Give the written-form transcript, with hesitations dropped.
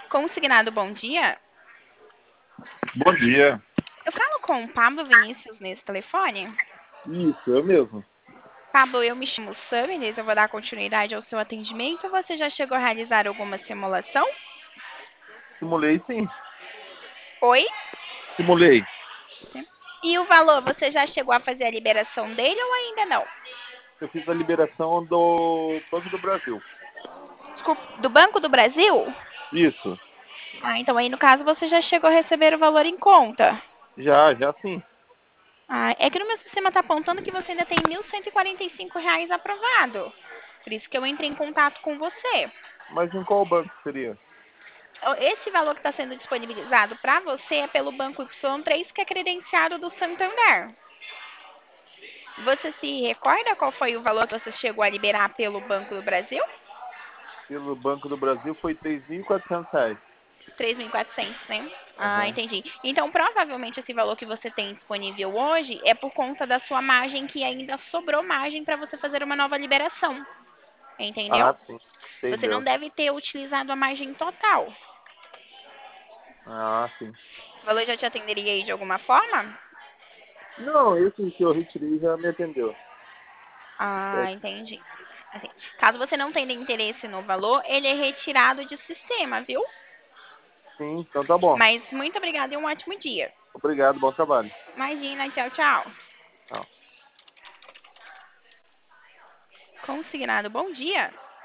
Consignado, bom dia. Bom dia. Eu falo com o Pablo Vinícius nesse telefone. Isso, eu mesmo. Pablo, eu me chamo Samilis, eu vou dar continuidade ao seu atendimento. Você já chegou a realizar alguma simulação? Simulei, sim. Oi? Simulei. Sim. E o valor, você já chegou a fazer a liberação dele ou ainda não? Eu fiz a liberação do Banco do Brasil. Desculpa, do Banco do Brasil? Isso. Então aí no caso você já chegou a receber o valor em conta. Já sim. É que no meu sistema está apontando que você ainda tem R$ 1.145 aprovado. Por isso que eu entrei em contato com você. Mas em qual banco seria? Esse valor que está sendo disponibilizado para você é pelo Banco Y3, que é credenciado do Santander. Você se recorda qual foi o valor que você chegou a liberar pelo Banco do Brasil? Pelo Banco do Brasil foi R$ 3.400. 3.400, né? Aham. Entendi. Então, provavelmente esse valor que você tem disponível hoje é por conta da sua margem, que ainda sobrou margem para você fazer uma nova liberação. Entendeu? Ah, sim. Você não Entendeu. deve ter utilizado a margem total. Ah, sim. O valor já te atenderia aí de alguma forma? Não, esse que eu retirei já me atendeu. É, Entendi. Assim, caso você não tenha interesse no valor, ele é retirado de sistema, viu? sim, então tá bom. Mas muito obrigada e um ótimo dia. Obrigado, bom trabalho. Imagina, tchau, tchau. Tchau. Consignado, bom dia.